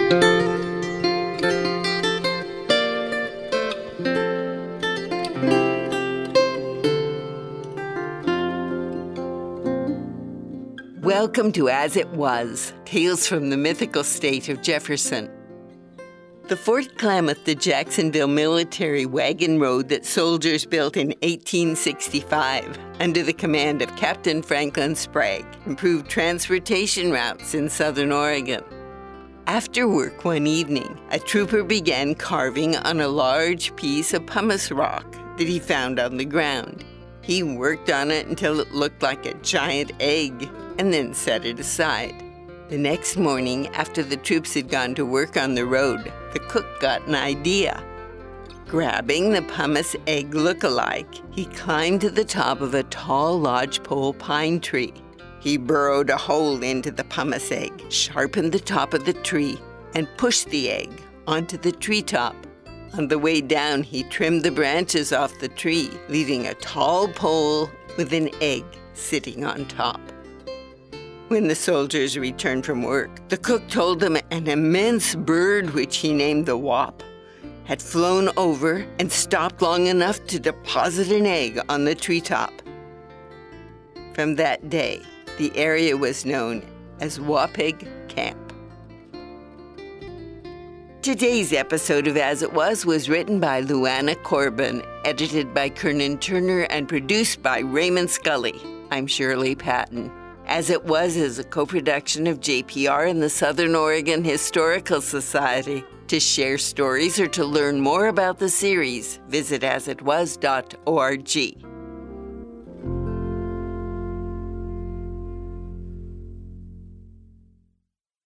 Welcome to As It Was, Tales from the Mythical State of Jefferson. The Fort Klamath to Jacksonville military wagon road that soldiers built in 1865 under the command of Captain Franklin Sprague improved transportation routes in southern Oregon. After work one evening, a trooper began carving on a large piece of pumice rock that he found on the ground. He worked on it until it looked like a giant egg and then set it aside. The next morning, after the troops had gone to work on the road, the cook got an idea. Grabbing the pumice egg look-alike, he climbed to the top of a tall lodgepole pine tree. He burrowed a hole into the pumice egg, sharpened the top of the tree, and pushed the egg onto the treetop. On the way down, he trimmed the branches off the tree, leaving a tall pole with an egg sitting on top. When the soldiers returned from work, the cook told them an immense bird, which he named the Wop, had flown over and stopped long enough to deposit an egg on the treetop. From that day, the area was known as Waupig Camp. Today's episode of As It Was written by Luana Corbin, edited by Kernan Turner, and produced by Raymond Scully. I'm Shirley Patton. As It Was is a co-production of JPR and the Southern Oregon Historical Society. To share stories or to learn more about the series, visit asitwas.org.